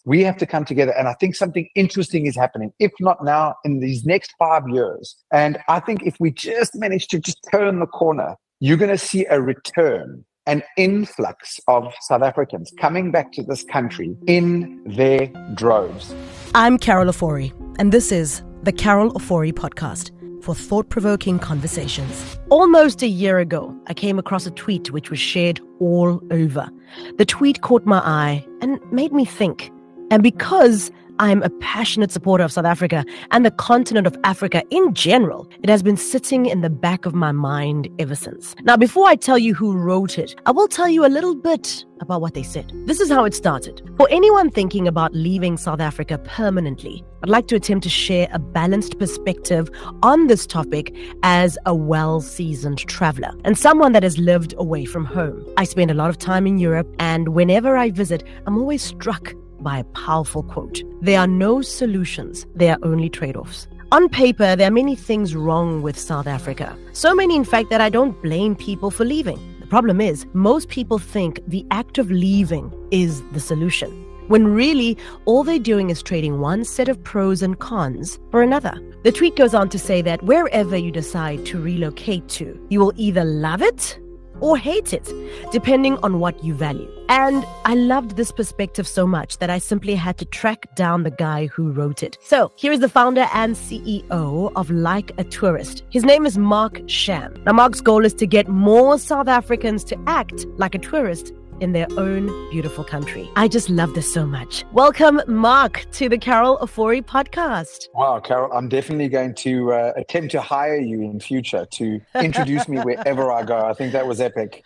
we have to come together. And I think something interesting is happening, if not now, in these next 5 years. And I think if we just manage to just turn the corner, you're going to see a return, an influx of South Africans coming back to this country in their droves. I'm Carol Ofori, and this is the Carol Ofori Podcast for thought-provoking conversations. Almost a year ago, I came across a tweet which was shared all over. The tweet caught my eye and made me think. And because I'm a passionate supporter of South Africa and the continent of Africa in general, it has been sitting in the back of my mind ever since. Now, before I tell you who wrote it, I will tell you a little bit about what they said. This is how it started. For anyone thinking about leaving South Africa permanently, I'd like to attempt to share a balanced perspective on this topic as a well-seasoned traveler and someone that has lived away from home. I spend a lot of time in Europe, and whenever I visit, I'm always struck by a powerful quote. There are no solutions, there are only trade-offs. On paper, there are many things wrong with South Africa. So many, in fact, that I don't blame people for leaving. The problem is, most people think the act of leaving is the solution, when really all they're doing is trading one set of pros and cons for another. The tweet goes on to say that wherever you decide to relocate to, you will either love it or hate it, depending on what you value. And I loved this perspective so much that I simply had to track down the guy who wrote it. So here is the founder and CEO of Like a Tourist. His name is Mark Sham. Now, Mark's goal is to get more South Africans to act like a tourist in their own beautiful country. I just love this so much. Welcome, Mark, to the Carol Ofori Podcast. Wow, Carol, I'm definitely going to attempt to hire you in future to introduce me wherever I go. I think that was epic.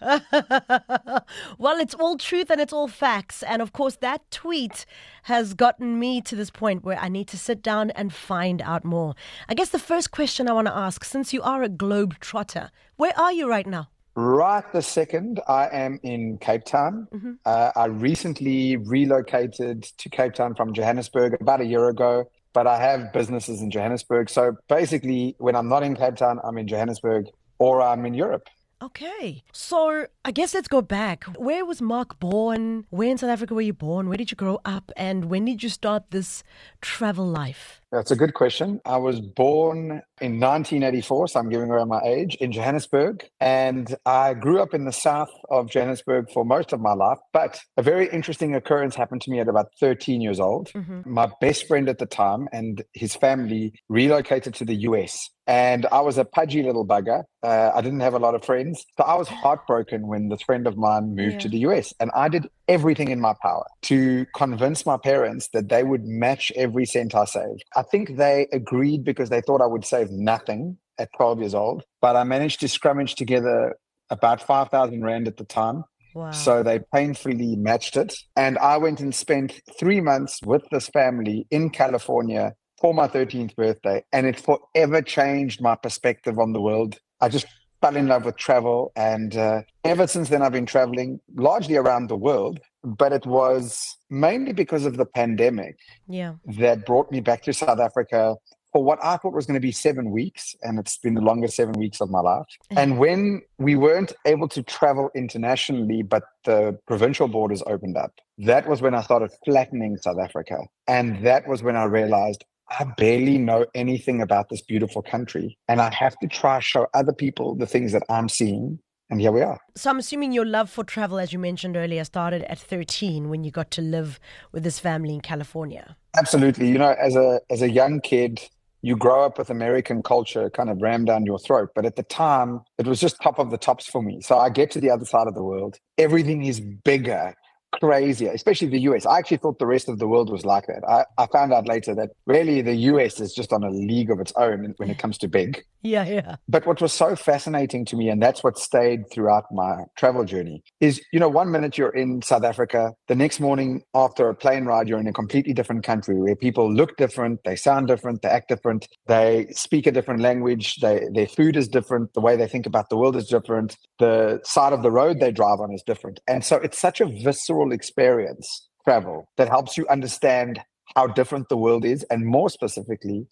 Well, it's all truth and it's all facts. And of course, that tweet has gotten me to this point where I need to sit down and find out more. I guess the first question I want to ask, since you are a globe trotter, where are you right now? Right this second, I am in Cape Town. I recently relocated to Cape Town from Johannesburg about a year ago, but I have businesses in Johannesburg. So basically, when I'm not in Cape Town, I'm in Johannesburg or I'm in Europe. Okay. So I guess let's go back. Where was Mark born? Where in South Africa were you born? Where did you grow up? And when did you start this travel life? That's a good question. I was born in 1984, so I'm giving away my age, in Johannesburg. And I grew up in the south of Johannesburg for most of my life. But a very interesting occurrence happened to me at about 13 years old. My best friend at the time and his family relocated to the US. And I was a pudgy little bugger. I didn't have a lot of friends. So I was heartbroken when this friend of mine moved to the US. And I did everything in my power to convince my parents that they would match every cent I saved. I think they agreed because they thought I would save nothing at 12 years old. But I managed to scrummage together about 5,000 Rand at the time. Wow. So they painfully matched it. And I went and spent 3 months with this family in California for my 13th birthday, and it forever changed my perspective on the world. I just fell in love with travel, and ever since then I've been traveling largely around the world, but it was mainly because of the pandemic that brought me back to South Africa for what I thought was going to be 7 weeks, and it's been the longest 7 weeks of my life. And when we weren't able to travel internationally, but the provincial borders opened up, that was when I started flattening South Africa. And that was when I realized I barely know anything about this beautiful country, and I have to try to show other people the things that I'm seeing. And here we are. So I'm assuming your love for travel, as you mentioned earlier, started at 13 when you got to live with this family in California. Absolutely. You know, as a young kid, you grow up with American culture kind of rammed down your throat. But at the time, it was just top of the tops for me. So I get to the other side of the world. Everything is bigger, crazier, especially the US. I actually thought the rest of the world was like that. I found out later that really the US is just on a league of its own when it comes to big. Yeah. But what was so fascinating to me, and that's what stayed throughout my travel journey, is, you know, 1 minute you're in South Africa, the next morning after a plane ride, you're in a completely different country where people look different, they sound different, they act different, they speak a different language, their food is different, the way they think about the world is different, the side of the road they drive on is different. And so it's such a visceral experience, travel, that helps you understand how different the world is, and more specifically,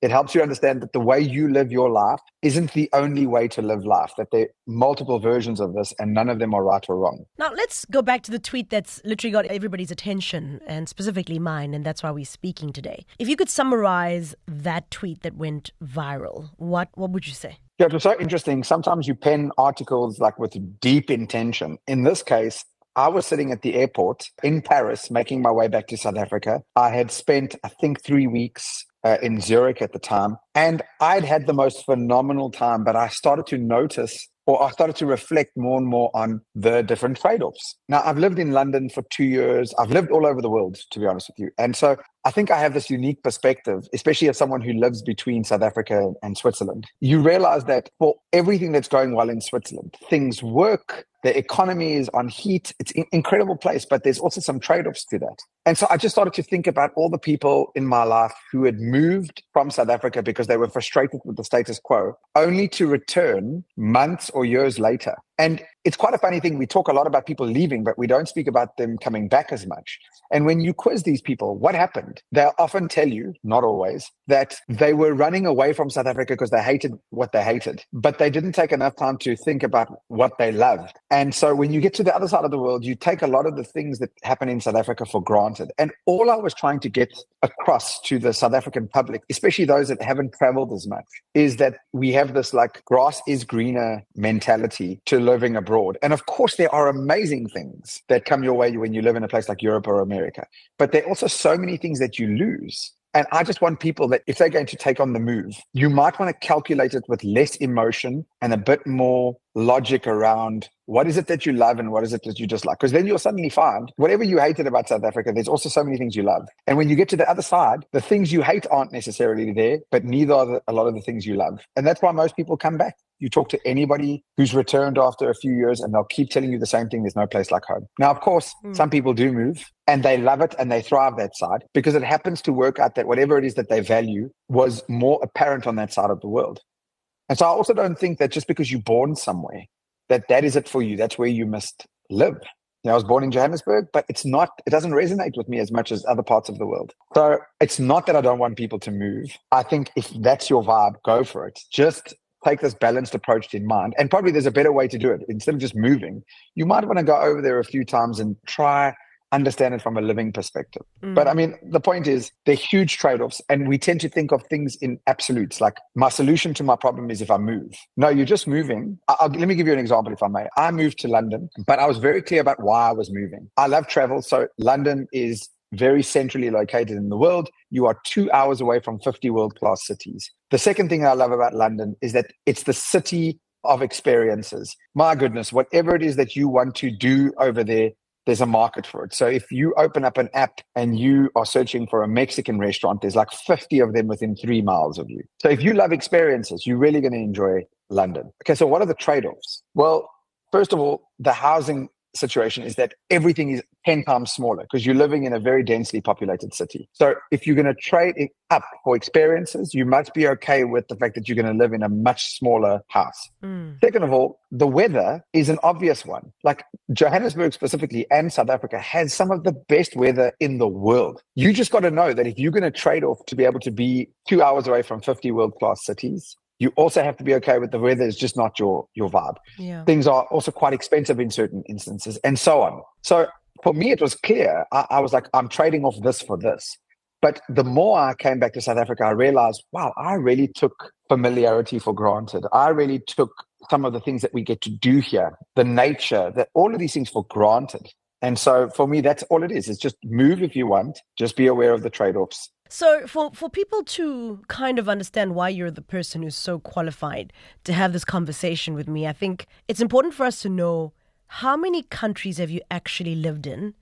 It helps you understand that the way you live your life isn't the only way to live life, that there are multiple versions of this and none of them are right or wrong. Now, let's go back to the tweet that's literally got everybody's attention, and specifically mine, and that's why we're speaking today. If you could summarize that tweet that went viral, what would you say? Yeah, it was so interesting. Sometimes you pen articles like with deep intention. In this case, I was sitting at the airport in Paris, making my way back to South Africa. I had spent, I think, 3 weeks in Zurich at the time, and I'd had the most phenomenal time, but I started to notice, or I started to reflect more and more on the different trade-offs. Now, I've lived in London for 2 years. I've lived all over the world, to be honest with you. And so I think I have this unique perspective, especially as someone who lives between South Africa and Switzerland. You realize that for everything that's going well in Switzerland, things work, the economy is on heat, it's an incredible place, but there's also some trade-offs to that. And so I just started to think about all the people in my life who had moved from South Africa because they were frustrated with the status quo, only to return months or years later. And it's quite a funny thing. We talk a lot about people leaving, but we don't speak about them coming back as much. And when you quiz these people, what happened? They'll often tell you, not always, that they were running away from South Africa because they hated what they hated, but they didn't take enough time to think about what they loved. And so when you get to the other side of the world, you take a lot of the things that happen in South Africa for granted. And all I was trying to get across to the South African public, especially those that haven't traveled as much, is that we have this like grass is greener mentality to living abroad. And of course, there are amazing things that come your way when you live in a place like Europe or America, but there are also so many things that you lose. And I just want people that if they're going to take on the move, you might want to calculate it with less emotion and a bit more logic around what is it that you love and what is it that you dislike. Because then you'll suddenly find whatever you hated about South Africa, there's also so many things you love. And when you get to the other side, the things you hate aren't necessarily there, but neither are a lot of the things you love. And that's why most people come back. You talk to anybody who's returned after a few years and they'll keep telling you the same thing. There's no place like home. Now, of course, some people do move and they love it and they thrive that side because it happens to work out that whatever it is that they value was more apparent on that side of the world. And so I also don't think that just because you're born somewhere, that is it for you. That's where you must live. You know, I was born in Johannesburg, but it doesn't resonate with me as much as other parts of the world. So it's not that I don't want people to move. I think if that's your vibe, go for it. Just take this balanced approach in mind. And probably there's a better way to do it. Instead of just moving, you might want to go over there a few times and try understand it from a living perspective. But I mean, the point is they're huge trade-offs and we tend to think of things in absolutes. Like my solution to my problem is if I move. No, you're just moving. Let me give you an example if I may. I moved to London, but I was very clear about why I was moving. I love travel. So London is very centrally located in the world. You are 2 hours away from 50 world-class cities. The second thing I love about London is that it's the city of experiences. My goodness, whatever it is that you want to do over there, there's a market for it. So if you open up an app and you are searching for a Mexican restaurant, there's like 50 of them within 3 miles of you. So if you love experiences, you're really going to enjoy London. Okay, so what are the trade-offs? Well, first of all, the housing situation is that everything is 10 times smaller because you're living in a very densely populated city. So if you're going to trade it up for experiences, you must be okay with the fact that you're going to live in a much smaller house. Second of all, the weather is an obvious one. Like Johannesburg specifically and South Africa has some of the best weather in the world. You just got to know that if you're going to trade off to be able to be 2 hours away from 50 world-class cities, you also have to be okay with the weather is just not your vibe. Yeah. Things are also quite expensive in certain instances and so on. So for me, it was clear. I was like, I'm trading off this for this. But the more I came back to South Africa, I realized, wow, I really took familiarity for granted. I really took some of the things that we get to do here, the nature, that all of these things for granted. And so for me, that's all it is. It's just move if you want, just be aware of the trade-offs. So for people to kind of understand why you're the person who's so qualified to have this conversation with me, I think it's important for us to know how many countries have you actually lived in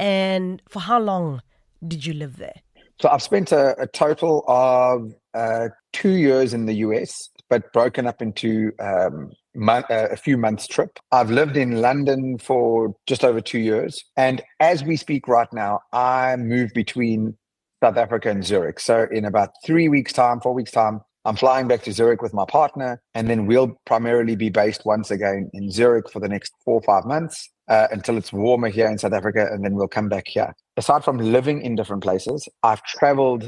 and for how long did you live there? So I've spent a total of 2 years in the US, but broken up into a few months trip. I've lived in London for just over 2 years. And as we speak right now, I move between South Africa and Zurich. So in about 3 weeks' time, 4 weeks' time, I'm flying back to Zurich with my partner, and then we'll primarily be based once again in Zurich for the next 4 or 5 months until it's warmer here in South Africa, and then we'll come back here. Aside from living in different places, I've traveled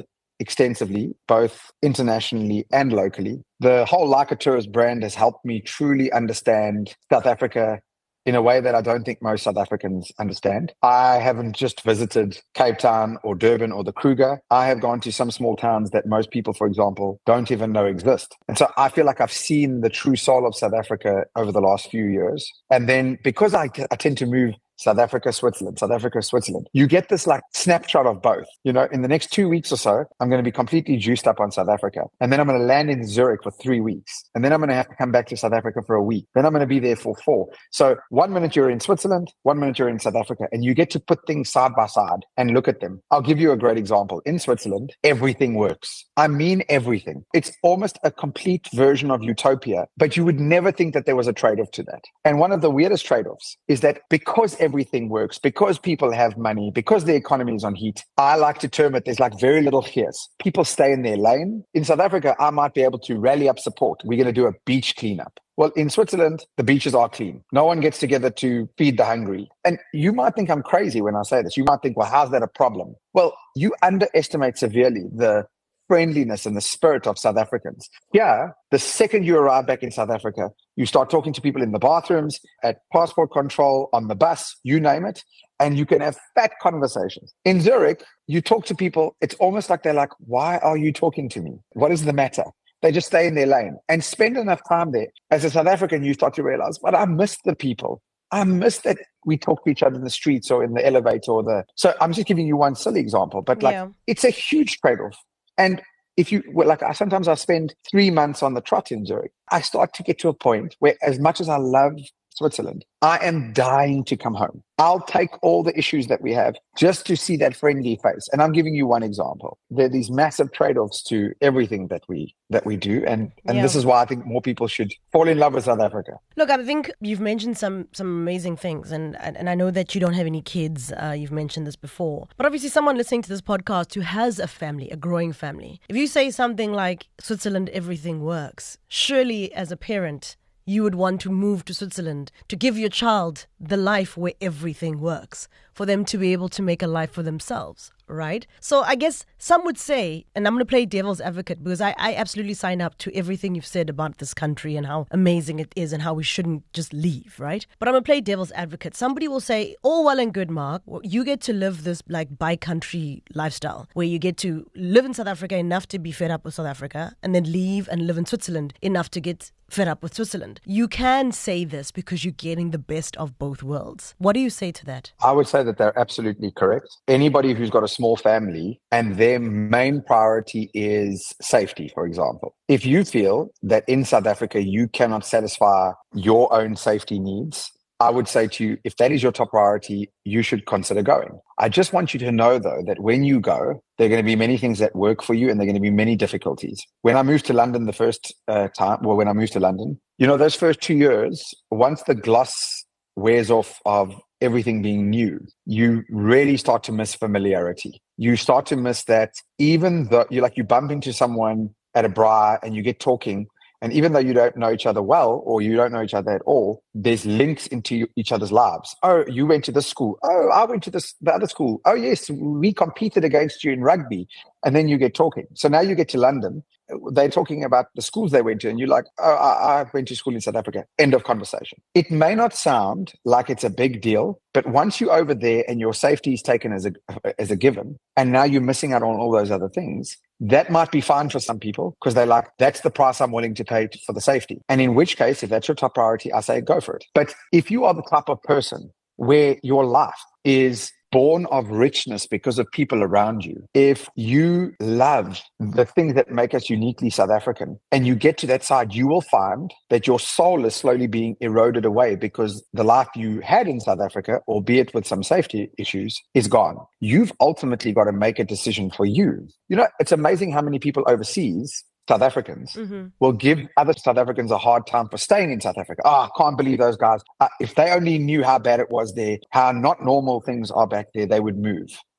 extensively, both internationally and locally. The whole Like a Tourist brand has helped me truly understand South Africa in a way that I don't think most South Africans understand. I haven't just visited Cape Town or Durban or the Kruger. I have gone to some small towns that most people, for example, don't even know exist. And so I feel like I've seen the true soul of South Africa over the last few years. And then because I tend to move South Africa, Switzerland, South Africa, Switzerland. You get this like snapshot of both. You know, in the next 2 weeks or so, I'm going to be completely juiced up on South Africa. And then I'm going to land in Zurich for 3 weeks. And then I'm going to have to come back to South Africa for a week. Then I'm going to be there for 4. So 1 minute you're in Switzerland, 1 minute you're in South Africa, and you get to put things side by side and look at them. I'll give you a great example. In Switzerland, everything works. I mean, everything. It's almost a complete version of utopia, but you would never think that there was a trade-off to that. And one of the weirdest trade-offs is that because everything works, because people have money, because the economy is on heat, I like to term it, there's like very little fears. People stay in their lane. In South Africa, I might be able to rally up support. We're going to do a beach cleanup. Well, in Switzerland, the beaches are clean. No one gets together to feed the hungry. And you might think I'm crazy when I say this. You might think, well, how's that a problem? Well, you underestimate severely the friendliness and the spirit of South Africans. Yeah, the second you arrive back in South Africa, you start talking to people in the bathrooms, at passport control, on the bus, you name it, and you can have fat conversations. In Zurich, you talk to people, it's almost like they're like, why are you talking to me? What is the matter? They just stay in their lane and spend enough time there. As a South African, you start to realize, but I miss the people. I miss that we talk to each other in the streets or in the elevator So I'm just giving you one silly example, but It's a huge trade-off. And if you, sometimes I spend 3 months on the trot in Zurich. I start to get to a point where as much as I love Switzerland, I am dying to come home. I'll take all the issues that we have just to see that friendly face. And I'm giving you one example. There are these massive trade-offs to everything that we do. And this is why I think more people should fall in love with South Africa. Look, I think you've mentioned some amazing things. And I know that you don't have any kids. You've mentioned this before. But obviously someone listening to this podcast who has a family, a growing family, if you say something like Switzerland, everything works, surely as a parent, you would want to move to Switzerland to give your child the life where everything works, for them to be able to make a life for themselves, right? So I guess some would say, and I'm going to play devil's advocate because I absolutely sign up to everything you've said about this country and how amazing it is and how we shouldn't just leave, right? But I'm going to play devil's advocate. Somebody will say, all well and good, Mark, you get to live this like bi-country lifestyle where you get to live in South Africa enough to be fed up with South Africa and then leave and live in Switzerland enough to get fed up with Switzerland. You can say this because you're getting the best of both worlds. What do you say to that? I would say that they're absolutely correct. Anybody who's got a small family and their main priority is safety, for example. If you feel that in South Africa you cannot satisfy your own safety needs, I would say to you, if that is your top priority, you should consider going. I just want you to know, though, that when you go, there are going to be many things that work for you and there are going to be many difficulties. When I moved to London the first when I moved to London, those first 2 years, once the gloss wears off of everything being new, you really start to miss familiarity. You start to miss that even though you bump into someone at a bar and you get talking, and even though you don't know each other well or you don't know each other at all, there's links into each other's lives. Oh, you went to this school. Oh, I went to the other school. Oh, yes, we competed against you in rugby. And then you get talking. So now you get to London. They're talking about the schools they went to. And you're like, oh, I went to school in South Africa. End of conversation. It may not sound like it's a big deal, but once you're over there and your safety is taken as a given, and now you're missing out on all those other things, that might be fine for some people because they're like, that's the price I'm willing to pay for the safety. And in which case, if that's your top priority, I say go for it. But if you are the type of person where your life is born of richness because of people around you, if you love the things that make us uniquely South African and you get to that side, you will find that your soul is slowly being eroded away because the life you had in South Africa, albeit with some safety issues, is gone. You've ultimately got to make a decision for you. It's amazing how many people overseas, South Africans, will give other South Africans a hard time for staying in South Africa. I can't believe those guys. If they only knew how bad it was there, how not normal things are back there, they would move.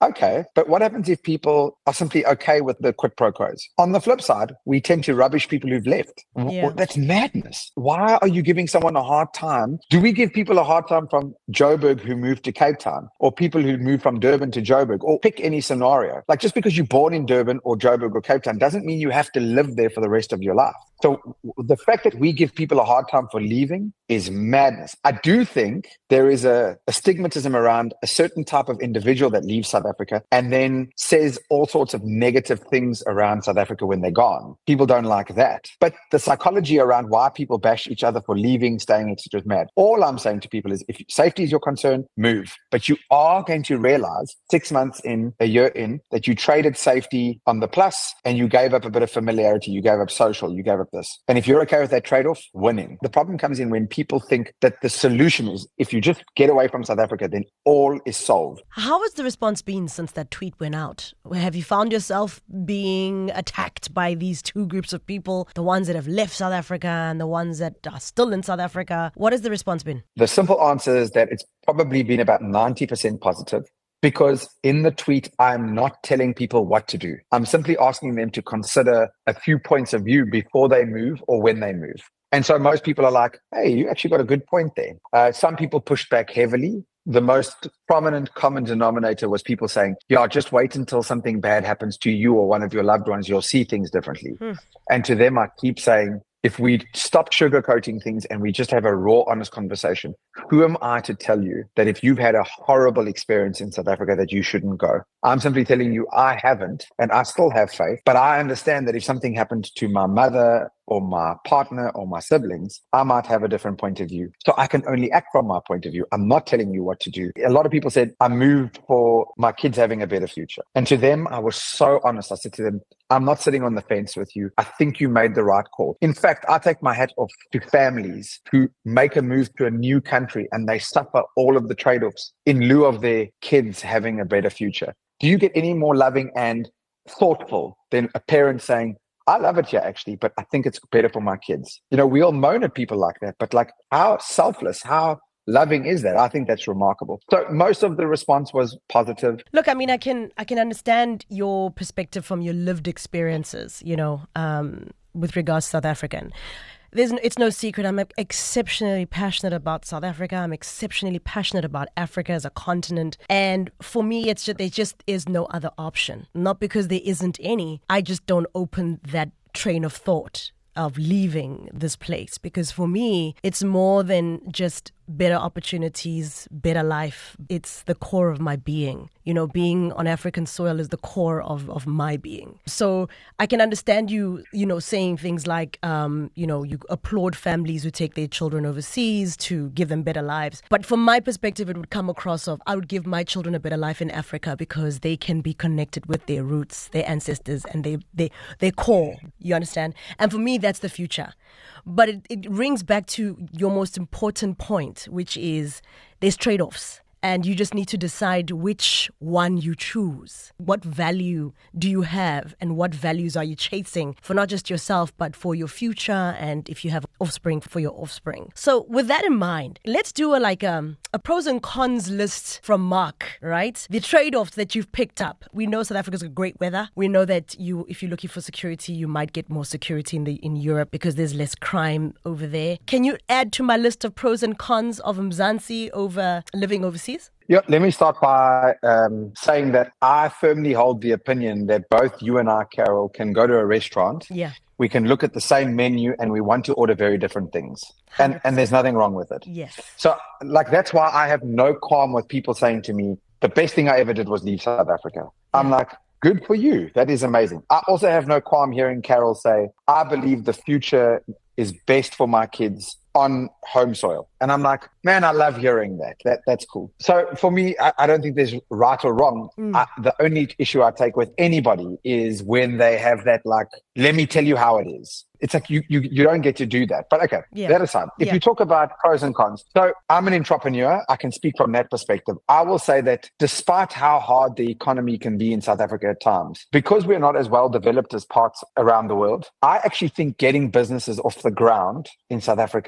Okay, but what happens if people are simply okay with the quid pro quos? On the flip side, we tend to rubbish people who've left. Yeah. That's madness. Why are you giving someone a hard time? Do we give people a hard time from Joburg who moved to Cape Town, or people who moved from Durban to Joburg, or pick any scenario? Like, just because you're born in Durban or Joburg or Cape Town doesn't mean you have to live there for the rest of your life. So the fact that we give people a hard time for leaving is madness. I do think there is a stigmatism around a certain type of individual that leaves South Africa and then says all sorts of negative things around South Africa when they're gone. People don't like that. But the psychology around why people bash each other for leaving, staying, etc. is mad. All I'm saying to people is, if safety is your concern, move. But you are going to realize 6 months in, a year in, that you traded safety on the plus and you gave up a bit of familiarity, you gave up social, you gave up this. And if you're okay with that trade-off, winning. The problem comes in when people think that the solution is, if you just get away from South Africa, then all is solved. How has the response been since that tweet went out? Have you found yourself being attacked by these two groups of people, the ones that have left South Africa and the ones that are still in South Africa? What has the response been? The simple answer is that it's probably been about 90% positive. Because in the tweet, I'm not telling people what to do. I'm simply asking them to consider a few points of view before they move or when they move. And so most people are like, hey, you actually got a good point there. Some people pushed back heavily. The most prominent common denominator was people saying, yeah, just wait until something bad happens to you or one of your loved ones. You'll see things differently. And to them, I keep saying, if we stop sugarcoating things and we just have a raw, honest conversation, who am I to tell you that if you've had a horrible experience in South Africa that you shouldn't go? I'm simply telling you I haven't, and I still have faith. But I understand that if something happened to my mother or my partner or my siblings, I might have a different point of view. So I can only act from my point of view. I'm not telling you what to do. A lot of people said, I moved for my kids having a better future. And to them, I was so honest. I said to them, I'm not sitting on the fence with you. I think you made the right call. In fact, I take my hat off to families who make a move to a new country and they suffer all of the trade-offs in lieu of their kids having a better future. Do you get any more loving and thoughtful than a parent saying, I love it here actually, but I think it's better for my kids? You know, we all moan at people like that, but like, how selfless, how loving is that? I think that's remarkable. So most of the response was positive. Look, I mean, I can understand your perspective from your lived experiences, you know, with regards to South African. It's no secret. I'm exceptionally passionate about South Africa. I'm exceptionally passionate about Africa as a continent. And for me, it's just, there just is no other option. Not because there isn't any. I just don't open that train of thought of leaving this place. Because for me, it's more than just better opportunities, better life. It's the core of my being. You know, being on African soil is the core of my being. So I can understand you know, saying things like, you know, you applaud families who take their children overseas to give them better lives. But from my perspective, it would come across of, I would give my children a better life in Africa because they can be connected with their roots, their ancestors, and their core. You understand? And for me, that's the future. But it rings back to your most important point, which is there's trade-offs. And you just need to decide which one you choose. What value do you have and what values are you chasing for not just yourself, but for your future and if you have offspring, for your offspring. So with that in mind, let's do a pros and cons list from Mark, right? The trade-offs that you've picked up. We know South Africa's got great weather. We know that if you're looking for security, you might get more security in Europe because there's less crime over there. Can you add to my list of pros and cons of Mzansi over living overseas? Yeah, let me start by saying that I firmly hold the opinion that both you and I, Carol, can go to a restaurant. Yeah. We can look at the same menu and we want to order very different things. And there's nothing wrong with it. Yes. So that's why I have no qualm with people saying to me, the best thing I ever did was leave South Africa. Yeah. I'm like, good for you. That is amazing. I also have no qualm hearing Carol say, I believe the future is best for my kids on home soil. And I'm like, man, I love hearing that. That's cool. So for me, I don't think there's right or wrong. The only issue I take with anybody is when they have that, like, let me tell you how it is. It's like you don't get to do that. But okay, that aside, if you talk about pros and cons, so I'm an entrepreneur. I can speak from that perspective. I will say that despite how hard the economy can be in South Africa at times, because we're not as well developed as parts around the world, I actually think getting businesses off the ground in South Africa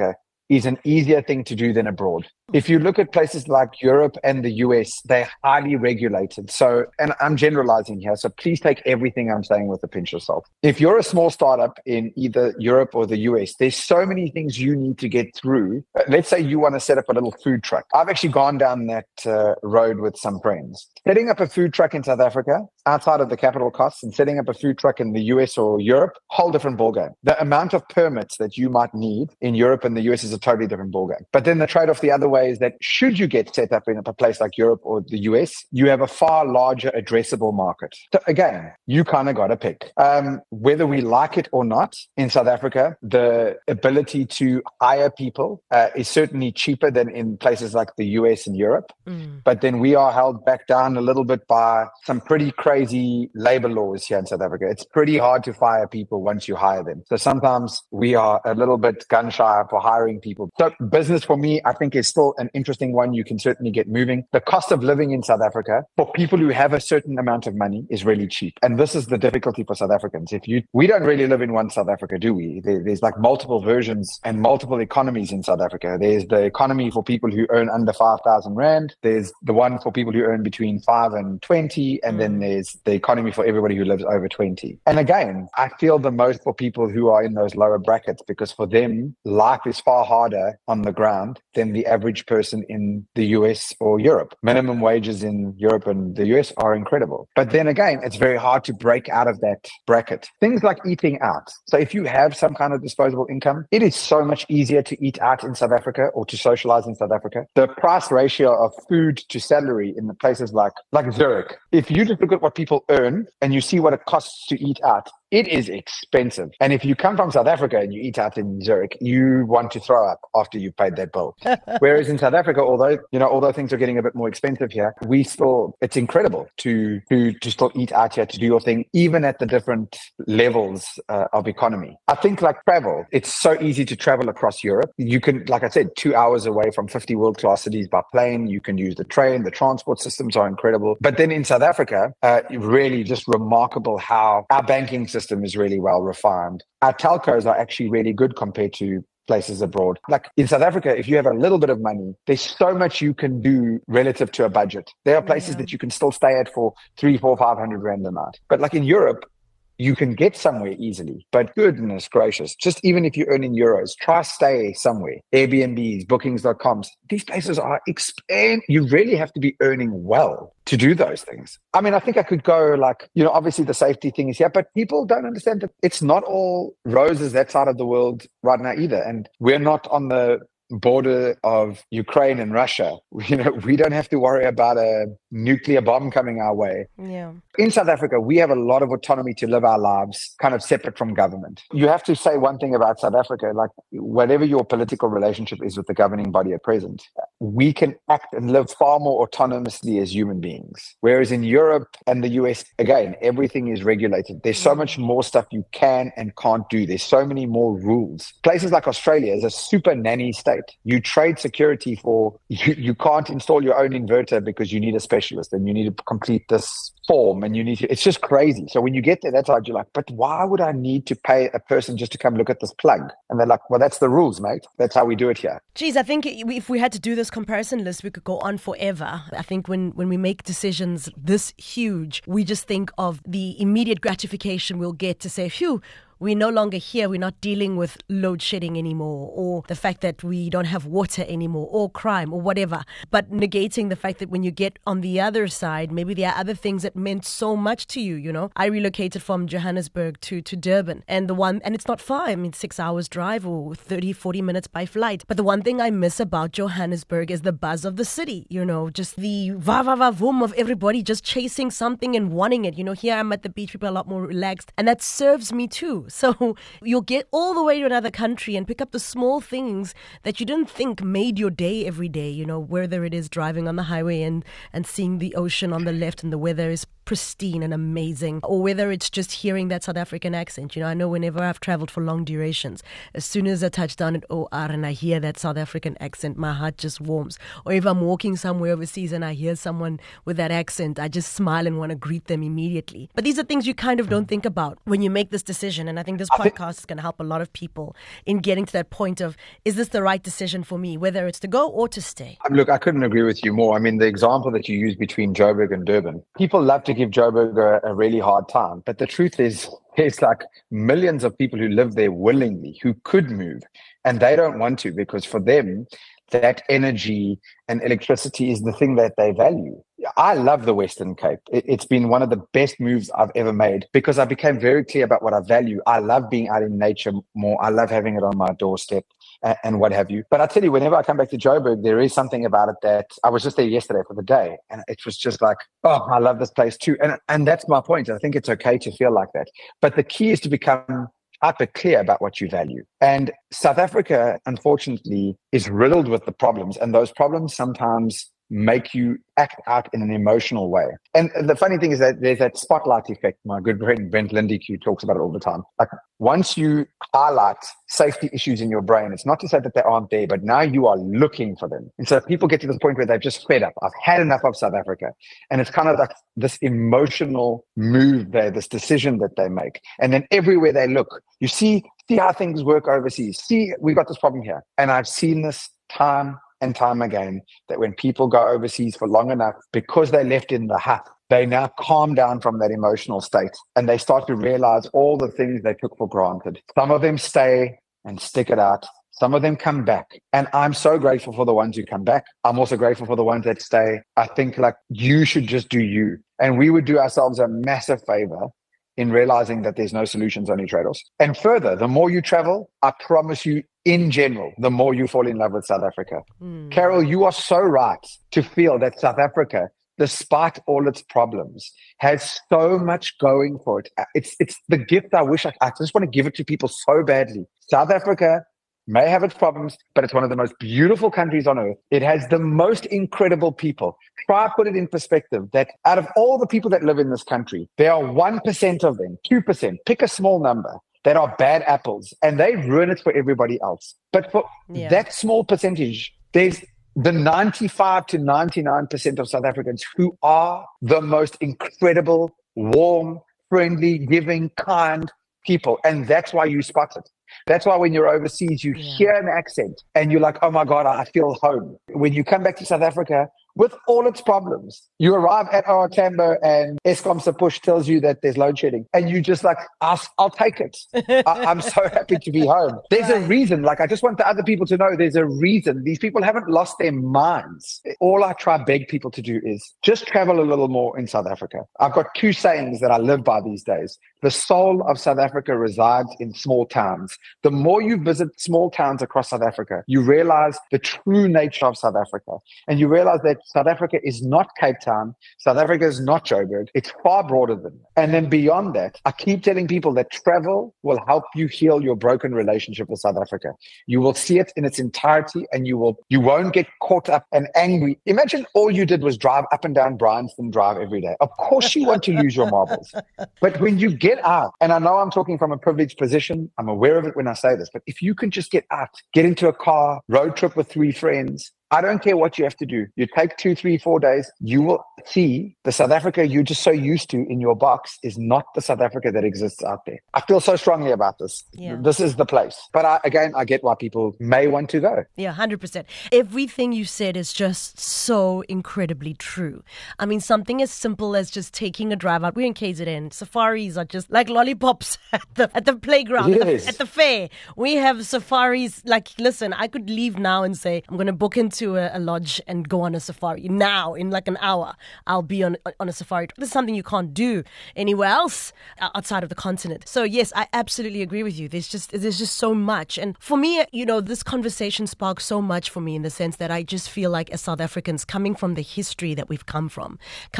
is an easier thing to do than abroad. If you look at places like Europe and the US, they're highly regulated. So, and I'm generalizing here, so please take everything I'm saying with a pinch of salt. If you're a small startup in either Europe or the US, there's so many things you need to get through. Let's say you want to set up a little food truck. I've actually gone down that road with some friends. Setting up a food truck in South Africa, outside of the capital costs, and setting up a food truck in the US or Europe, whole different ballgame. The amount of permits that you might need in Europe and the US is a totally different ballgame. But then the trade-off the other way is that should you get set up in a place like Europe or the US, you have a far larger addressable market. So again, you kind of got to pick. Whether we like it or not, in South Africa, the ability to hire people is certainly cheaper than in places like the US and Europe. But then we are held back down a little bit by some pretty crazy labor laws here in South Africa. It's pretty hard to fire people once you hire them. So sometimes we are a little bit gun shy for hiring people. So business for me, I think, is still an interesting one. You can certainly get moving. The cost of living in South Africa for people who have a certain amount of money is really cheap. And this is the difficulty for South Africans. We don't really live in one South Africa, do we? There's like multiple versions and multiple economies in South Africa. There's the economy for people who earn under 5,000 Rand. There's the one for people who earn between 5 and 20. And then there's the economy for everybody who lives over 20. And again, I feel the most for people who are in those lower brackets, because for them, life is far harder on the ground than the average person in the US or Europe. Minimum wages in Europe and the US are incredible. But then again, it's very hard to break out of that bracket. Things like eating out. So if you have some kind of disposable income, it is so much easier to eat out in South Africa or to socialize in South Africa. The price ratio of food to salary in the places like Zurich, if you just look at what people earn and you see what it costs to eat out, it is expensive. And if you come from South Africa and you eat out in Zurich, you want to throw up after you've paid that bill. Whereas in South Africa, although things are getting a bit more expensive here, it's incredible to still eat out here, to do your thing, even at the different levels of economy. I think like travel, it's so easy to travel across Europe. You can, like I said, 2 hours away from 50 world-class cities by plane. You can use the train. The transport systems are incredible. But then in South Africa, really just remarkable how our banking system is really well refined. Our telcos are actually really good compared to places abroad. Like in South Africa, if you have a little bit of money, there's so much you can do relative to a budget. There are places that you can still stay at for 300, 400, 500 Rand a night. But like in Europe, you can get somewhere easily. But goodness gracious, just even if you earn in euros, try stay somewhere. Airbnbs, bookings.coms, these places are you really have to be earning well to do those things. I mean, I think I could go like, obviously the safety thing is here, but people don't understand that it's not all roses that side of the world right now either. And we're not on the border of Ukraine and Russia. We don't have to worry about a nuclear bomb coming our way. Yeah. In South Africa, we have a lot of autonomy to live our lives kind of separate from government. You have to say one thing about South Africa, like whatever your political relationship is with the governing body at present, we can act and live far more autonomously as human beings. Whereas in Europe and the US, again, everything is regulated. There's so much more stuff you can and can't do. There's so many more rules. Places like Australia is a super nanny state. You trade security for, you can't install your own inverter because you need a specialist and you need to complete this form and it's just crazy. So when you get there, that's how you're like, but why would I need to pay a person just to come look at this plug? And they're like, well, that's the rules, mate. That's how we do it here. Geez, I think if we had to do this comparison list, we could go on forever. I think when we make decisions this huge, we just think of the immediate gratification we'll get to say, phew, we're no longer here. We're not dealing with load shedding anymore, or the fact that we don't have water anymore, or crime, or whatever. But negating the fact that when you get on the other side, maybe there are other things that meant so much to you. I relocated from Johannesburg to Durban, and it's not far. I mean, 6 hours drive or 30, 40 minutes by flight. But the one thing I miss about Johannesburg is the buzz of the city. Just the va-va-va-voom of everybody just chasing something and wanting it. Here I'm at the beach, people are a lot more relaxed, and that serves me too. So you'll get all the way to another country and pick up the small things that you didn't think made your day every day, whether it is driving on the highway and seeing the ocean on the left and the weather is pristine and amazing, or whether it's just hearing that South African accent. I know whenever I've traveled for long durations, as soon as I touch down at OR and I hear that South African accent, my heart just warms. Or if I'm walking somewhere overseas and I hear someone with that accent, I just smile and want to greet them immediately. But these are things you kind of don't think about when you make this decision. And I think this podcast is going to help a lot of people in getting to that point of, is this the right decision for me, whether it's to go or to stay? Look, I couldn't agree with you more. I mean, the example that you use between Joburg and Durban, people love to give Joburg a really hard time. But the truth is, there's like millions of people who live there willingly, who could move, and they don't want to, because for them, that energy and electricity is the thing that they value. I love the Western Cape. It's been one of the best moves I've ever made, because I became very clear about what I value. I love being out in nature more. I love having it on my doorstep and what have you. But I tell you, whenever I come back to Joburg, there is something about it that I was just there yesterday for the day, and it was just like, oh, I love this place too. And that's my point. I think it's okay to feel like that. But the key is to become hyper clear about what you value. And South Africa, unfortunately, is riddled with the problems, and those problems sometimes make you act out in an emotional way. And the funny thing is that there's that spotlight effect. My good friend Brent Lindyque talks about it all the time. Like, once you highlight safety issues in your brain, it's not to say that they aren't there, but now you are looking for them. And so people get to this point where they've just fed up. I've had enough of South Africa. And it's kind of like this emotional move there, this decision that they make. And then everywhere they look, you see how things work overseas. See, we've got this problem here. And I've seen this time and time again, that when people go overseas for long enough, because they left in the hut, they now calm down from that emotional state, and they start to realize all the things they took for granted. Some of them stay and stick it out. Some of them come back. And I'm so grateful for the ones who come back. I'm also grateful for the ones that stay. I think like you should just do you. And we would do ourselves a massive favor in realizing that there's no solutions, only trade-offs. And further, the more you travel, I promise you, in general, the more you fall in love with South Africa. Carol, you are so right to feel that South Africa, despite all its problems, has so much going for it. It's the gift I wish I just want to give it to people so badly. South Africa may have its problems, but it's one of the most beautiful countries on earth. It has the most incredible people. Try to put it in perspective that out of all the people that live in this country, there are 1% of them, 2%, pick a small number, that are bad apples, and they ruin it for everybody else. But for that small percentage, there's the 95 to 99% of South Africans who are the most incredible, warm, friendly, giving, kind people. And that's why you spot it. That's why when you're overseas, you hear an accent and you're like, oh my God, I feel home. When you come back to South Africa, with all its problems, you arrive at OR Tambo and Eskom Push tells you that there's load shedding. And you just like, I'll take it. I'm so happy to be home. There's a reason. Like, I just want the other people to know there's a reason. These people haven't lost their minds. All I try to beg people to do is just travel a little more in South Africa. I've got two sayings that I live by these days. The soul of South Africa resides in small towns. The more you visit small towns across South Africa, you realize the true nature of South Africa. And you realize that South Africa is not Cape Town. South Africa is not Joburg. It's far broader than that. And then beyond that, I keep telling people that travel will help you heal your broken relationship with South Africa. You will see it in its entirety, and you won't get caught up and angry. Imagine all you did was drive up and down Bryanston Drive every day. Of course you want to lose your marbles. But when you get out, and I know I'm talking from a privileged position, I'm aware of it when I say this, but if you can just get out, get into a car, road trip with 3 friends, I don't care what you have to do. You take 2, 3, 4 days, you will see the South Africa you're just so used to in your box is not the South Africa that exists out there. I feel so strongly about this. Yeah. This is the place. But I get why people may want to go. Yeah, 100%. Everything you said is just so incredibly true. I mean, something as simple as just taking a drive out. We're in KZN. Safaris are just like lollipops at the playground, yes. at the fair. We have safaris. Like, listen, I could leave now and say, I'm going to book into a lodge and go on a safari. Now, in like an hour, I'll be on a safari. This is something you can't do anywhere else outside of the continent. So yes, I absolutely agree with you. There's just so much. And for me, this conversation sparks so much for me in the sense that I just feel like as South Africans, coming from the history that we've come from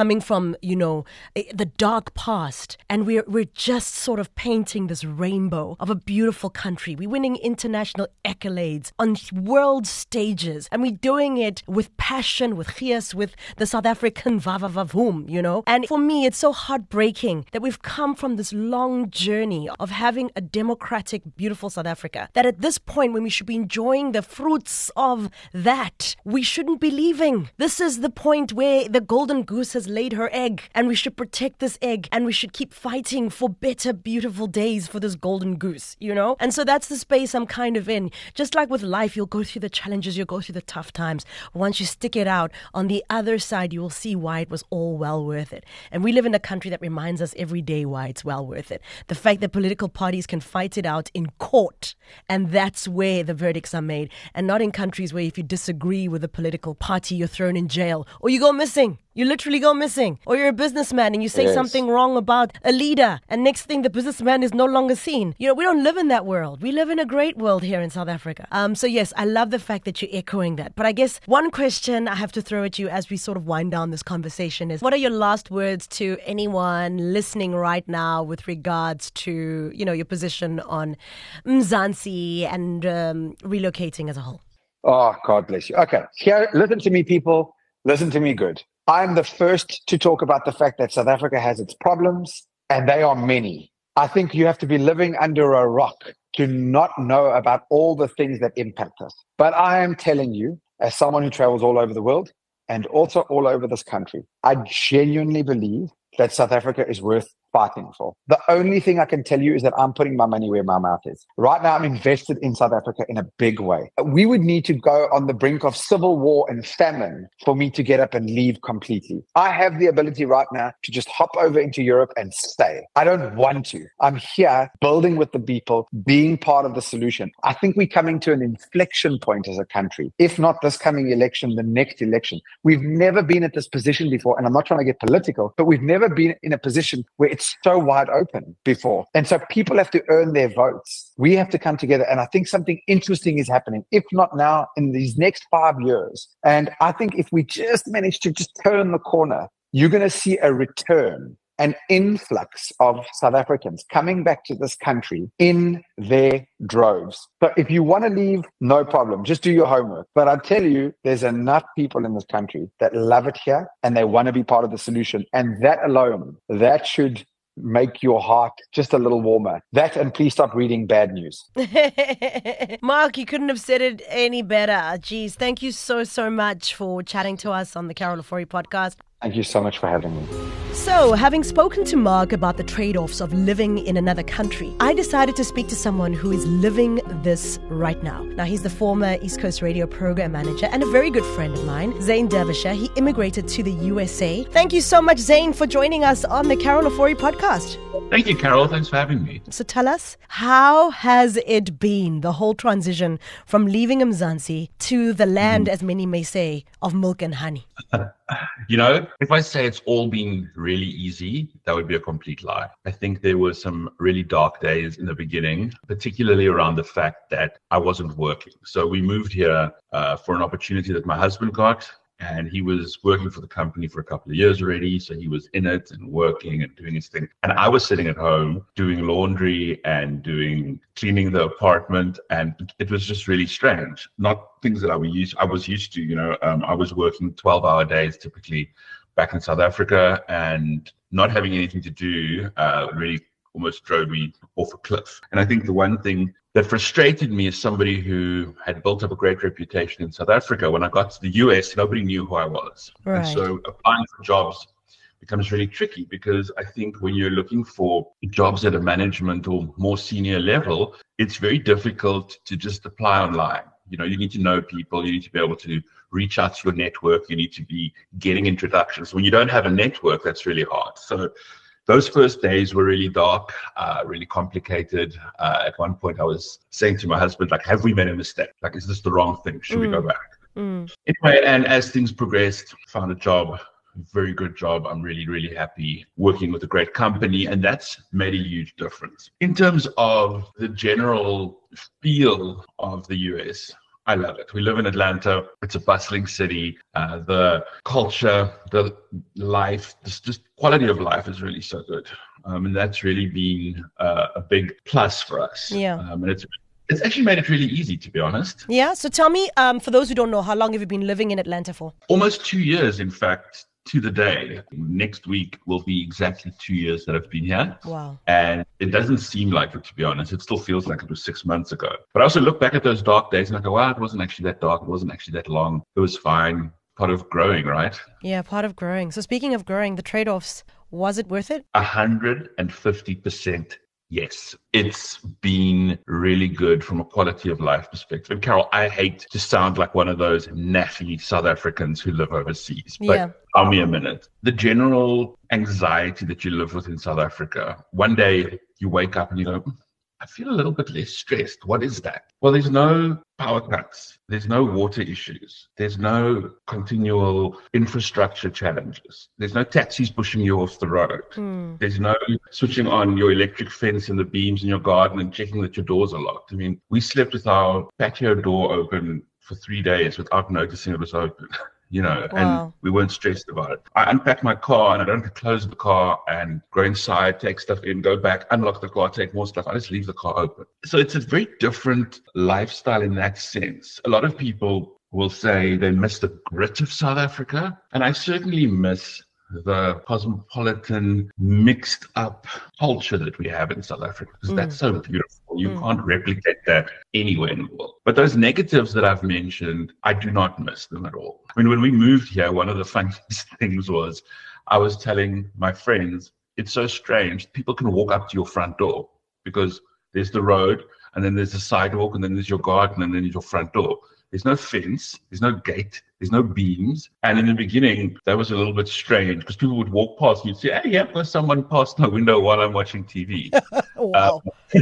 the dark past, and we're just sort of painting this rainbow of a beautiful country. We're winning international accolades on world stages, and we doing it with passion, with gees, with the South African vavavavum, you know. And for me, it's so heartbreaking that we've come from this long journey of having a democratic, beautiful South Africa, that at this point, when we should be enjoying the fruits of that, we shouldn't be leaving. This is the point where the golden goose has laid her egg, and we should protect this egg, and we should keep fighting for better, beautiful days for this golden goose, you know? And so that's the space I'm kind of in. Just like with life, you'll go through the challenges, you'll go through the tough times. Once you stick it out, on the other side, you will see why it was all well worth it. And we live in a country that reminds us every day why it's well worth it. The fact that political parties can fight it out in court, and that's where the verdicts are made, and not in countries where if you disagree with a political party, you're thrown in jail or you go missing. You literally go missing. Or you're a businessman and you say something wrong about a leader, and next thing the businessman is no longer seen. You know, we don't live in that world. We live in a great world here in South Africa. So yes, I love the fact that you're echoing that. But I guess one question I have to throw at you as we sort of wind down this conversation is, what are your last words to anyone listening right now with regards to, you know, your position on Mzansi and relocating as a whole? Oh, God bless you. Okay, here, listen to me, people. Listen to me good. I'm the first to talk about the fact that South Africa has its problems, and they are many. I think you have to be living under a rock to not know about all the things that impact us. But I am telling you, as someone who travels all over the world and also all over this country, I genuinely believe that South Africa is worth fighting for. The only thing I can tell you is that I'm putting my money where my mouth is. Right now, I'm invested in South Africa in a big way. We would need to go on the brink of civil war and famine for me to get up and leave completely. I have the ability right now to just hop over into Europe and stay. I don't want to. I'm here building with the people, being part of the solution. I think we're coming to an inflection point as a country. If not this coming election, the next election. We've never been at this position before, and I'm not trying to get political, but we've never been in a position where it's so wide open before. And so people have to earn their votes. We have to come together. And I think something interesting is happening, if not now, in these next 5 years. And I think if we just manage to just turn the corner, you're going to see a return, an influx of South Africans coming back to this country in their droves. So if you want to leave, no problem. Just do your homework. But I tell you, there's enough people in this country that love it here and they want to be part of the solution. And that alone, that should make your heart just a little warmer. That, and please stop reading bad news. Mark, you couldn't have said it any better. Geez, thank you so much for chatting to us on the Carol Ofori podcast. Thank you so much for having me. So, having spoken to Mark about the trade-offs of living in another country, I decided to speak to someone who is living this right now. Now, he's the former East Coast Radio program manager and a very good friend of mine, Zane Dervisher. He immigrated to the USA. Thank you so much, Zane, for joining us on the Carol Ofori podcast. Thank you, Carol. Thanks for having me. So tell us, how has it been, the whole transition from leaving Mzansi to the land, as many may say, of milk and honey? You know, if I say it's all been really easy, that would be a complete lie. I think there were some really dark days in the beginning, particularly around the fact that I wasn't working. So we moved here for an opportunity that my husband got. And he was working for the company for a couple of years already. So he was in it and working and doing his thing. And I was sitting at home doing laundry and cleaning the apartment. And it was just really strange. Not things that I was used to, you know. I was working 12-hour days typically back in South Africa, and not having anything to do really almost drove me off a cliff. And I think the one thing that frustrated me as somebody who had built up a great reputation in South Africa, when I got to the US, nobody knew who I was. Right. And so applying for jobs becomes really tricky, because I think when you're looking for jobs at a management or more senior level, it's very difficult to just apply online. You know, you need to know people, you need to be able to reach out to your network, you need to be getting introductions. When you don't have a network, that's really hard. So those first days were really dark, really complicated. At one point, I was saying to my husband, like, have we made a mistake? Like, is this the wrong thing? Should we go back? Anyway, and as things progressed, found a job, very good job. I'm really, really happy working with a great company, and that's made a huge difference. In terms of the general feel of the US, I love it. We live in Atlanta. It's a bustling city. The culture, the life, just quality of life is really so good. And that's really been a big plus for us. Yeah. And it's It's actually made it really easy, to be honest. Yeah. So tell me, for those who don't know, how long have you been living in Atlanta for? Almost 2 years, in fact, to the day. Next week will be exactly 2 years that I've been here. Wow. And it doesn't seem like it, to be honest. It still feels like it was 6 months ago. But I also look back at those dark days and I go, wow, it wasn't actually that dark. It wasn't actually that long. It was fine. Part of growing, right? Yeah, part of growing. So speaking of growing, the trade-offs, was it worth it? 150%. Yes, it's been really good from a quality of life perspective. And Carol, I hate to sound like one of those naffy South Africans who live overseas, but allow me a minute. The general anxiety that you live with in South Africa, one day you wake up and you go, I feel a little bit less stressed. What is that? Well, there's no power cuts. There's no water issues. There's no continual infrastructure challenges. There's no taxis pushing you off the road. There's no switching on your electric fence and the beams in your garden and checking that your doors are locked. I mean, we slept with our patio door open for 3 days without noticing it was open. And we weren't stressed about it. I unpack my car and I don't have to close the car and go inside, take stuff in, go back, unlock the car, take more stuff. I just leave the car open. So it's a very different lifestyle in that sense. A lot of people will say they miss the grit of South Africa. And I certainly miss the cosmopolitan, mixed up culture that we have in South Africa, because that's so beautiful. You can't replicate that anywhere in the world. But those negatives that I've mentioned, I do not miss them at all. I mean, when we moved here, one of the funniest things was I was telling my friends, it's so strange. People can walk up to your front door because there's the road and then there's the sidewalk and then there's your garden and then there's your front door. There's no fence, there's no gate, there's no beams. And in the beginning, that was a little bit strange because people would walk past and you'd say, hey, yeah, there's someone past my window while I'm watching TV. Wow.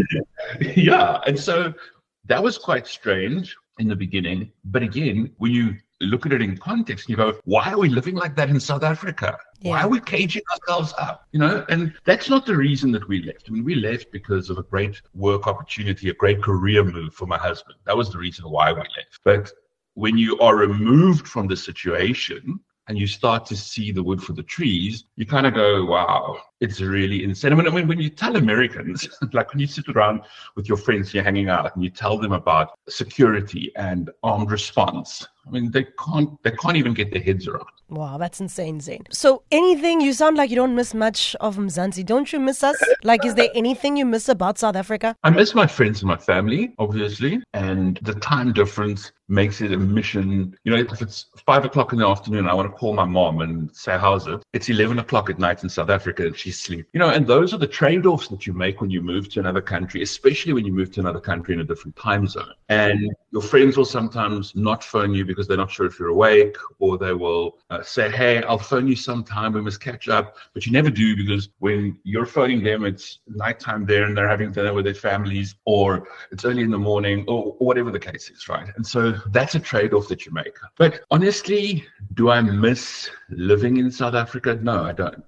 Yeah. And so that was quite strange in the beginning. But again, when you look at it in context, you go, why are we living like that in South Africa? Yeah. Why are we caging ourselves up? And that's not the reason that we left. I mean, we left because of a great work opportunity, a great career move for my husband. That was the reason why we left. But when you are removed from the situation and you start to see the wood for the trees, you kind of go, wow, it's really insane. I mean, when you tell Americans, like when you sit around with your friends, you're hanging out and you tell them about security and armed response, I mean, they can't even get their heads around. Wow, that's insane, Zane. So you sound like you don't miss much of Mzansi. Don't you miss us? Like, is there anything you miss about South Africa? I miss my friends and my family, obviously. And the time difference makes it a mission. If it's 5 o'clock in the afternoon, I want to call my mom and say, how's it? It's 11 o'clock at night in South Africa and she's asleep. And those are the trade-offs that you make when you move to another country, especially when you move to another country in a different time zone. And your friends will sometimes not phone you because they're not sure if you're awake, or they will say, hey, I'll phone you sometime, we must catch up. But you never do, because when you're phoning them, it's nighttime there and they're having dinner with their families, or it's early in the morning, or whatever the case is, right? And so that's a trade-off that you make. But honestly, do I miss living in South Africa? No, I don't.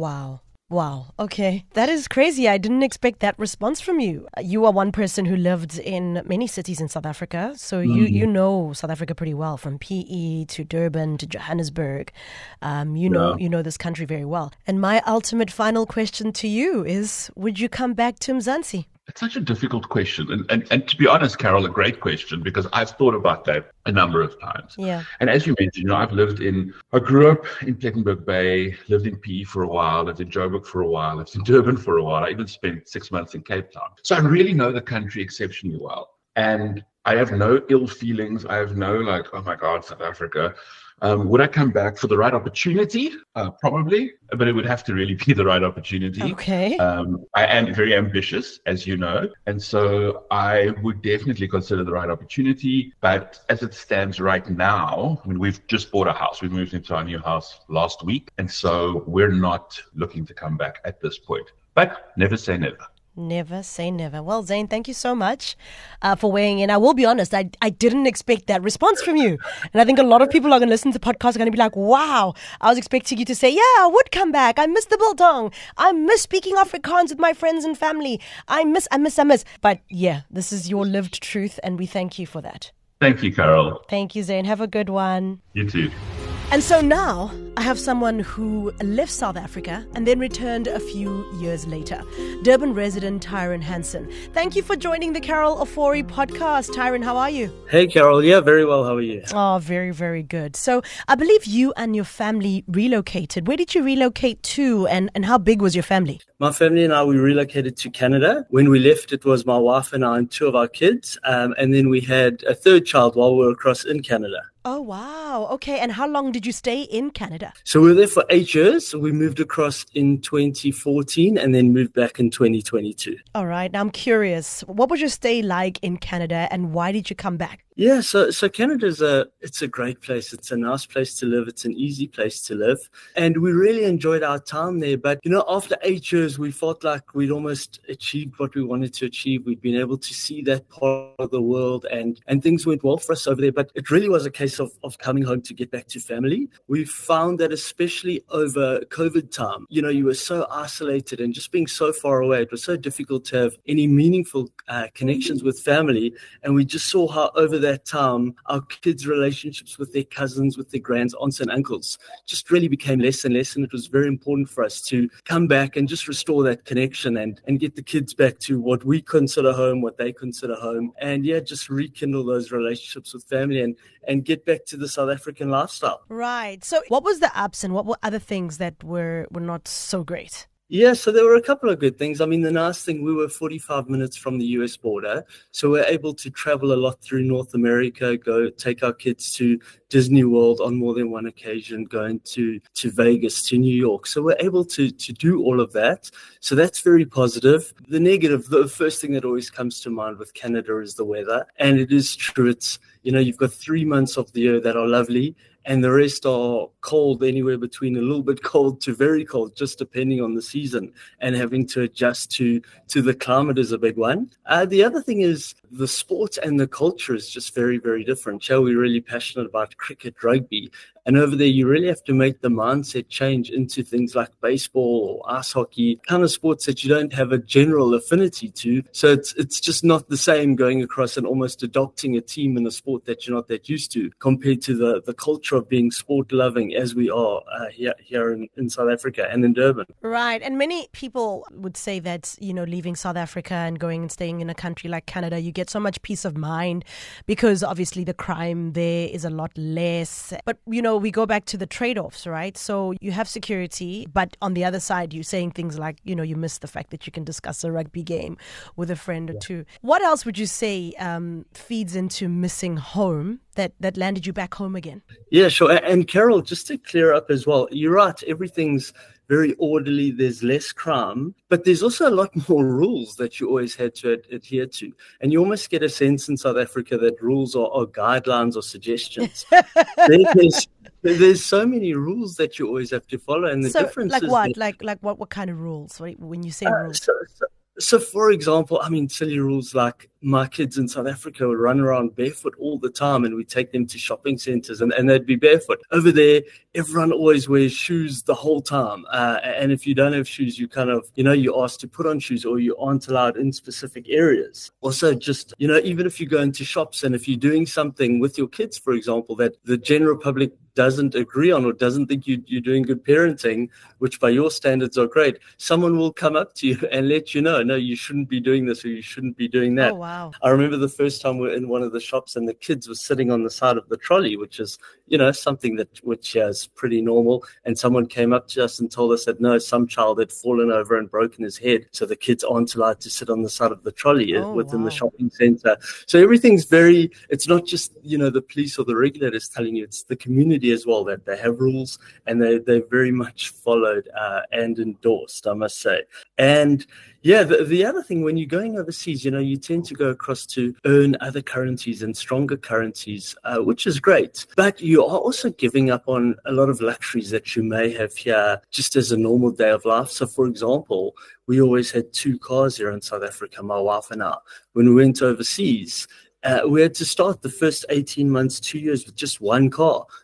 Wow. Okay. That is crazy. I didn't expect that response from you. You are one person who lived in many cities in South Africa. So you know South Africa pretty well, from PE to Durban to Johannesburg. You know this country very well. And my ultimate final question to you is, would you come back to Mzansi? It's such a difficult question. And to be honest, Carol, a great question, because I've thought about that a number of times. Yeah. And as you mentioned, I grew up in Plettenberg Bay, lived in PE for a while, lived in Joburg for a while, lived in Durban for a while. I even spent 6 months in Cape Town. So I really know the country exceptionally well. And I have no ill feelings. I have no oh my God, South Africa. Would I come back for the right opportunity? Probably, but it would have to really be the right opportunity. Okay. I am very ambitious, as you know, and so I would definitely consider the right opportunity. But as it stands right now, I mean, we've just bought a house. We moved into our new house last week, and so we're not looking to come back at this point. But never say never. Never say never. Well, Zane, thank you so much for weighing in. I will be honest, I didn't expect that response from you. And I think a lot of people are going to listen to podcasts are going to be like, wow, I was expecting you to say, yeah, I would come back. I miss the biltong. I miss speaking Afrikaans with my friends and family. I miss. But yeah, this is your lived truth, and we thank you for that. Thank you, Carol. Thank you, Zane. Have a good one. You too. And so now I have someone who left South Africa and then returned a few years later. Durban resident Tyron Hansen. Thank you for joining the Carol Ofori podcast. Tyron, how are you? Hey, Carol. Yeah, very well. How are you? Oh, very, very good. So I believe you and your family relocated. Where did you relocate to and how big was your family? My family and I, we relocated to Canada. When we left, it was my wife and I and two of our kids. And then we had a third child while we were across in Canada. Oh, wow. Okay. And how long did you stay in Canada? So we were there for 8 years. We moved across in 2014 and then moved back in 2022. All right. Now I'm curious. What was your stay like in Canada and why did you come back? Yeah, so Canada's it's a great place. It's a nice place to live. It's an easy place to live. And we really enjoyed our time there. But, after 8 years, we felt like we'd almost achieved what we wanted to achieve. We'd been able to see that part of the world and things went well for us over there. But it really was a case of coming home to get back to family. We found that especially over COVID time, you were so isolated and just being so far away. It was so difficult to have any meaningful connections with family. And we just saw how over that time, our kids' relationships with their cousins, with their grands, aunts and uncles just really became less and less. And it was very important for us to come back and just restore that connection and get the kids back to what we consider home, what they consider home. And just rekindle those relationships with family and get back to the South African lifestyle. Right. So what was the ups and what were other things that were not so great? Yeah, so there were a couple of good things. I mean, the nice thing, we were 45 minutes from the US border, so we're able to travel a lot through North America, go take our kids to Disney World on more than one occasion, going to Vegas, to New York. So we're able to do all of that. So that's very positive. The negative, the first thing that always comes to mind with Canada is the weather. And it is true. It's, you've got 3 months of the year that are lovely. And the rest are cold, anywhere between a little bit cold to very cold, just depending on the season. And having to adjust to the climate is a big one. The other thing is the sport and the culture is just very, very different. We're really passionate about cricket, rugby. And over there, you really have to make the mindset change into things like baseball or ice hockey, kind of sports that you don't have a general affinity to. So it's just not the same going across and almost adopting a team in a sport that you're not that used to, compared to the culture of being sport loving as we are here in South Africa and in Durban. Right. And many people would say that, leaving South Africa and going and staying in a country like Canada, you get so much peace of mind because obviously the crime there is a lot less. But, we go back to the trade-offs, right? So you have security, but on the other side, you're saying things like, you miss the fact that you can discuss a rugby game with a friend or two. What else would you say feeds into missing home that landed you back home again? Yeah, sure. And Carol, just to clear up as well, you're right. Everything's very orderly. There's less crime, but there's also a lot more rules that you always had to adhere to. And you almost get a sense in South Africa that rules are guidelines or suggestions. There's so many rules that you always have to follow. And the difference like is what? Like what kind of rules when you say rules? So, for example, silly rules like my kids in South Africa would run around barefoot all the time and we take them to shopping centers and they'd be barefoot. Over there, everyone always wears shoes the whole time. And if you don't have shoes, you kind of, you're asked to put on shoes or you aren't allowed in specific areas. Also, just, even if you go into shops and if you're doing something with your kids, for example, that the general public doesn't agree on or doesn't think you're doing good parenting, which by your standards are great, someone will come up to you and let you know, no, you shouldn't be doing this or you shouldn't be doing that. Oh, wow. I remember the first time we were in one of the shops and the kids were sitting on the side of the trolley, which is, something which is pretty normal. And someone came up to us and told us that, no, some child had fallen over and broken his head. So the kids aren't allowed to sit on the side of the trolley within the shopping center. So everything's it's not just, the police or the regulators telling you, it's the community as well, that they have rules and they're very much followed and endorsed, I must say. And yeah, the other thing, when you're going overseas, you tend to go across to earn other currencies and stronger currencies, which is great. But you are also giving up on a lot of luxuries that you may have here just as a normal day of life. So, for example, we always had 2 cars here in South Africa, my wife and I. When we went overseas, we had to start the first 18 months, 2 years with just 1 car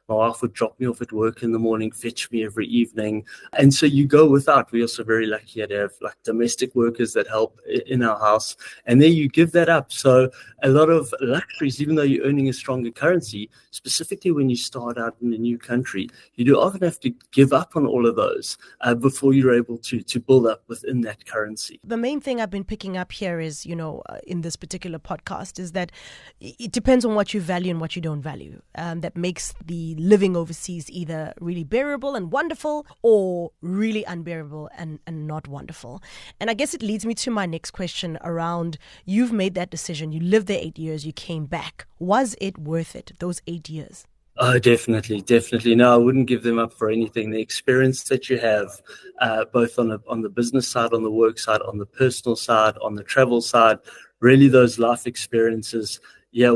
My wife would drop me off at work in the morning, fetch me every evening. And so you go without. We're also very lucky to have like domestic workers that help in our house. And then you give that up. So a lot of luxuries, even though you're earning a stronger currency, specifically when you start out in a new country, you do often have to give up on all of those before you're able to build up within that currency. The main thing I've been picking up here is, in this particular podcast, is that it depends on what you value and what you don't value. That makes the living overseas either really bearable and wonderful or really unbearable and not wonderful. And I guess it leads me to my next question around, you've made that decision. You lived there 8 years. You came back. Was it worth it, those 8 years? Oh, definitely. No, I wouldn't give them up for anything. The experience that you have, both on the business side, on the work side, on the personal side, on the travel side, really those life experiences. Yeah,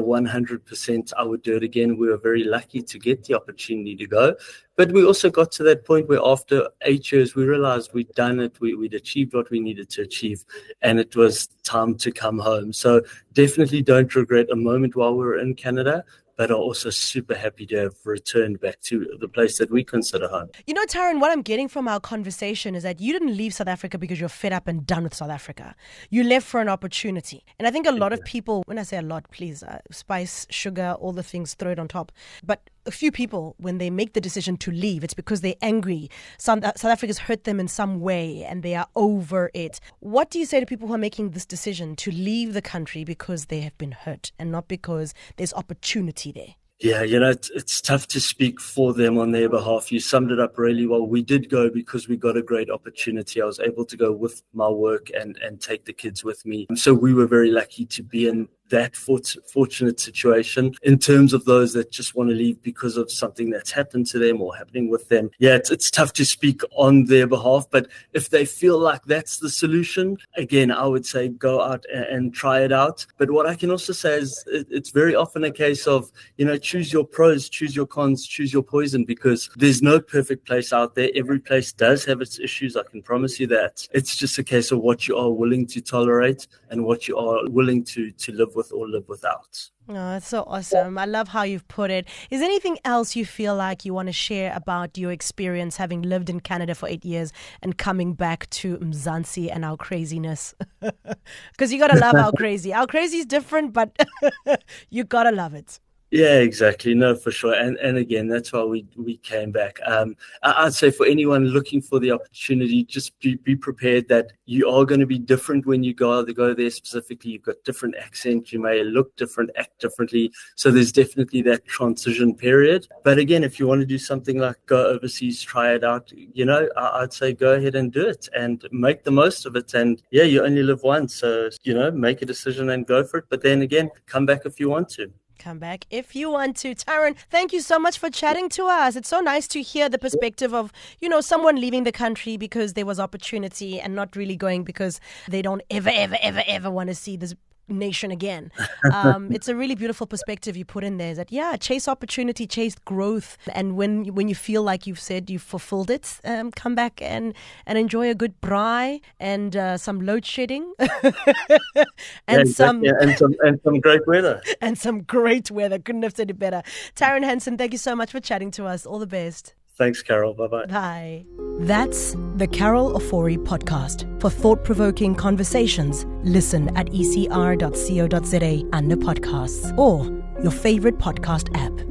100%. I would do it again. We were very lucky to get the opportunity to go. But we also got to that point where after 8 years, we realized we'd done it. We'd achieved what we needed to achieve. And it was time to come home. So definitely don't regret a moment while we were in Canada, but are also super happy to have returned back to the place that we consider home. Taryn, what I'm getting from our conversation is that you didn't leave South Africa because you're fed up and done with South Africa. You left for an opportunity. And I think a lot of people, when I say a lot, please, spice, sugar, all the things, throw it on top. But a few people, when they make the decision to leave, it's because they're angry. South Africa's hurt them in some way and they are over it. What do you say to people who are making this decision to leave the country because they have been hurt and not because there's opportunity there? Yeah, it's tough to speak for them on their behalf. You summed it up really well. We did go because we got a great opportunity. I was able to go with my work and take the kids with me. So we were very lucky to be in that fortunate situation. In terms of those that just want to leave because of something that's happened to them or happening with them, yeah, it's tough to speak on their behalf. But if they feel like that's the solution, again, I would say go out and try it out. But what I can also say is it's very often a case of, choose your pros, choose your cons, choose your poison, because there's no perfect place out there. Every place does have its issues. I can promise you that. It's just a case of what you are willing to tolerate and what you are willing to live with or live without. Oh, that's so awesome. I love how you've put it. Is there anything else you feel like you want to share about your experience having lived in Canada for 8 years and coming back to Mzansi and our craziness? Because you got to love our crazy. Our crazy is different, but you got to love it. Yeah, exactly. No, for sure. And again, that's why we came back. I'd say for anyone looking for the opportunity, just be prepared that you are going to be different when you go there specifically. You've got different accents. You may look different, act differently. So there's definitely that transition period. But again, if you want to do something like go overseas, try it out, I'd say go ahead and do it and make the most of it. And yeah, you only live once. So, make a decision and go for it. But then again, come back if you want to. Come back if you want to. Taryn, thank you so much for chatting to us. It's so nice to hear the perspective of, someone leaving the country because there was opportunity and not really going because they don't ever want to see this nation again. It's a really beautiful perspective you put in there, that chase opportunity, chase growth, and when you feel like you've said you've fulfilled it, come back and enjoy a good braai and some load shedding and some great weather. And some great weather. Couldn't have said it better. Taryn Hansen, thank you so much for chatting to us. All the best. Thanks, Carol. Bye-bye. Bye. That's the Carol Ofori podcast. For thought-provoking conversations, listen at ecr.co.za under podcasts or your favorite podcast app.